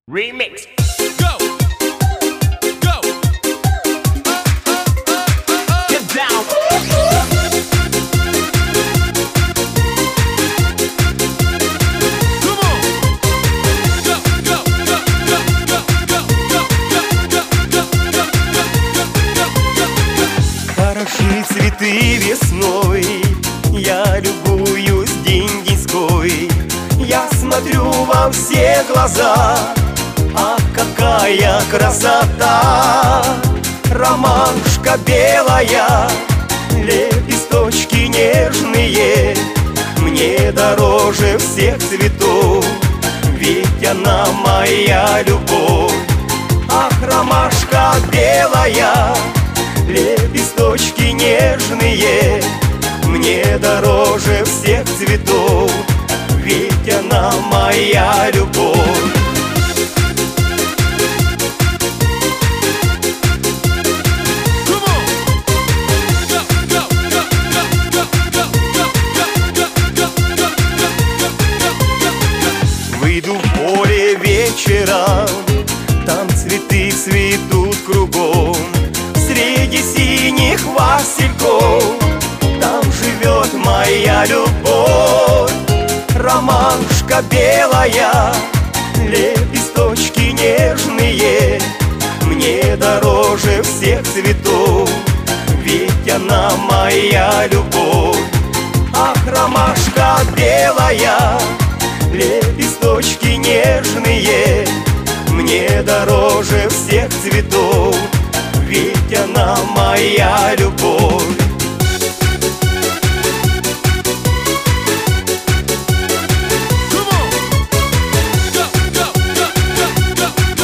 Remix. Go! Go! Get down. Come on! Go! Go! Go! Go! Go! Go! Go! Хороши цветы весной, я любуюсь день-деньской. Я смотрю во все глаза, ах, какая красота! Ромашка белая, лепесточки нежные, мне дороже всех цветов, ведь она моя любовь. Ах, ромашка белая, лепесточки нежные, мне дороже всех цветов, ведь она моя любовь. Come on! Go! Go! Go! Go! Go! Go! Go! Выйду в поле вечером, там цветы цветут кругом. Среди синих васильков там живет моя любовь. Ромашка белая, лепесточки нежные, мне дороже всех цветов, ведь она моя любовь. Ах, ромашка белая, лепесточки нежные, мне дороже всех цветов, ведь она моя любовь. Come on! Go! Go! Go! Go!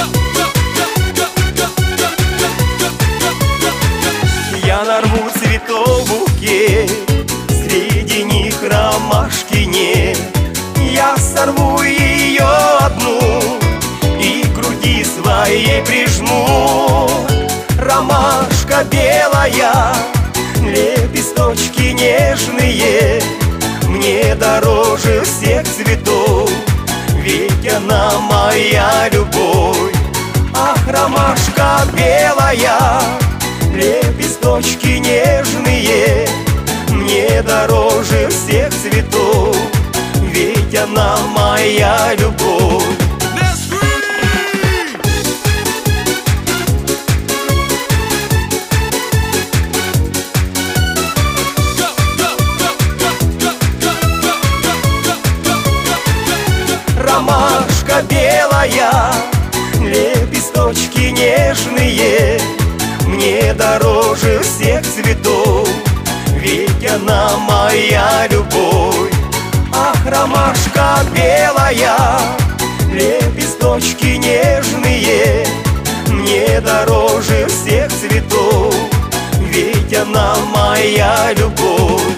Go! Я нарву цветов букет, среди них ромашки нет. Я сорву ее одну и к груди своей прижму. Ромашка белая, лепесточки нежные, мне дороже всех цветов, ведь она моя любовь. Ах, ромашка белая, лепесточки нежные, мне дороже всех цветов, ведь она моя любовь. Let's scream! Go! Go! Go! Go! Go! Ромашка белая, лепесточки нежные, мне дороже всех цветов, ведь она моя любовь. Ах, ромашка белая, лепесточки нежные, мне дороже всех цветов, ведь она моя любовь.